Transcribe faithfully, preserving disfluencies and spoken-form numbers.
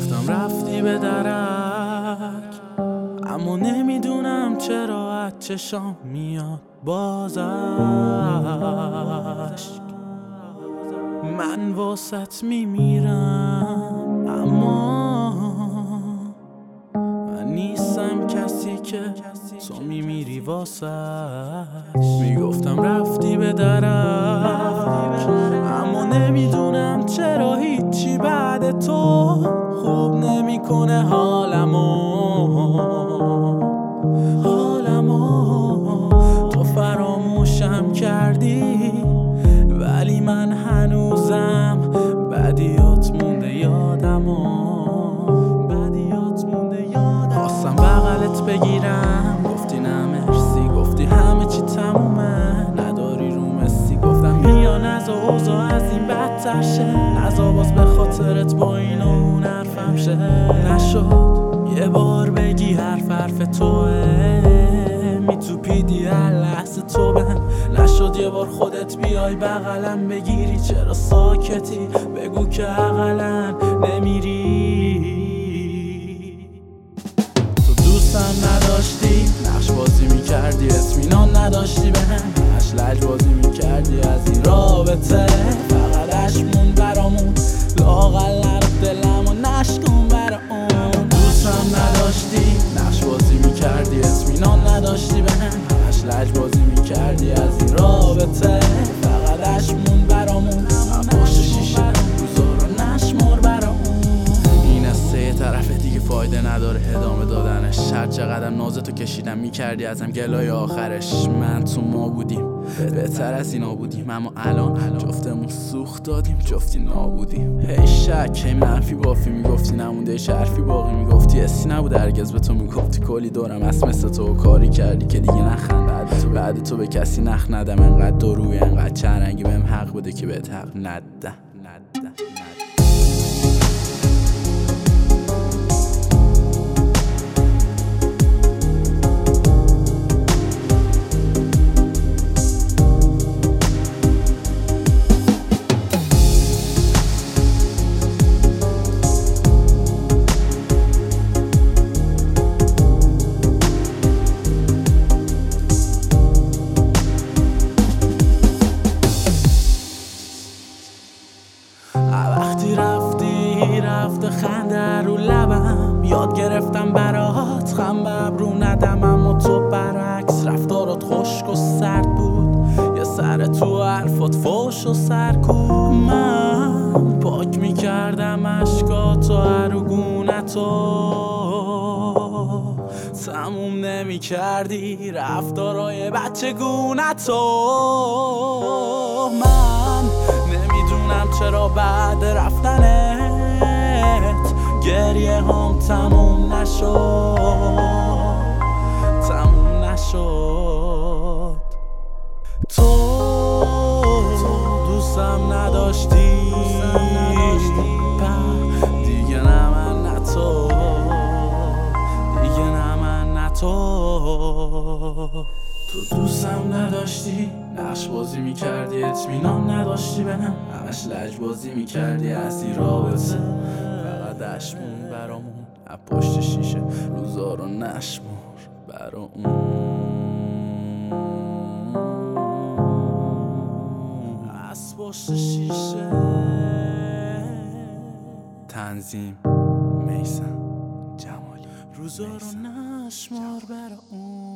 میگفتم رفتی به درک، اما نمیدونم چرا از چشام میاد بازش. من واسط میمیرم، اما من نیستم کسی که تو میمیری واسش. میگفتم رفتی به درک، اما نمیدونم چرا هیچی بعد تو خوب نمیکنه حالمو حالمو تو فراموشم کردی، ولی من هنوزم بدیات مونده یادمو بدیات مونده یادم. خواستم بغلت بگیرم، گفتی نه مرسی، گفتی همه چی تمومه، نداری رو مسی. گفتم بیا نزا اوضاع از این بدتر شه، نزا باز به خاطرت با این و اون حرفم شه. نشد یه بار بگی حرف حرف توه، میتوپیدی هر لحظه تو بهم. نشد یه بار خودت بیای بغلم بگیری، چرا ساکتی بگو که اقلن نمیری. تو دوستم نداشتی، نقش بازی میکردی، اطمینان نداشتی بهم، همش لج بازی میکردی از این رابطه. فقط عشقمون برامون، لااقل نرو دلمو نشکن برا اون. دوستم نداشتی، نقش بازی میکردی، اطمینان نداشتی بهم، همش لج بازی میکردی از این رابطه. فقط عشقمون برامون، پشت شیشه روزا رو نشمر برا اون. این از سه طرف دیگه فایده نداره ادامه دادنش. هر چقدر نازتو کشیدم میکردی ازم گلای آخرش. من تو ما بودیم بهتر از اینا بودیم، اما الان جفتمون سوخت دادیم، جفتی نابودیم. هی شک هی منفی بافی میگفتی، نمونده هیچ حرفی باقی میگفتی. حسی نبود هرگز به تو میگفتی کلی دورم از مثل تو کاری کردی که دیگه نخند. بعد تو بعد تو به کسی نخ ندم، انقدر دروی انقدر چرنگی بهم حق بده که بهت حق نده نده. وقتی رفتی رفته خنده رو لبم، یاد گرفتم برات خم به ابرو ندم. اما تو برعکس رفتارات خشک و سرد بود، یه سر تو حرفات فوش و سرکوب. من پاک میکردم عشقاتو هر گونه‌تو، تموم نمیکردی رفتارای بچه گونه‌تو. من نمیدونم چرا بعد رفتنت گریه هم تموم نشد تموم نشد. تو دوستم نداشتی، دیگه نه من نه تو، دیگه نه من نه تو. تو دوستم نداشتی، نقش بازی میکردی، اطمینان نداشتی بهم، همش لج بازی میکردی از این رابطه. فقط عشقمون برامون، از پشت شیشه روزا رو نشمر برا اون. از پشت شیشه. تنظیم میثم جمالی. روزا رو نشمر برا اون.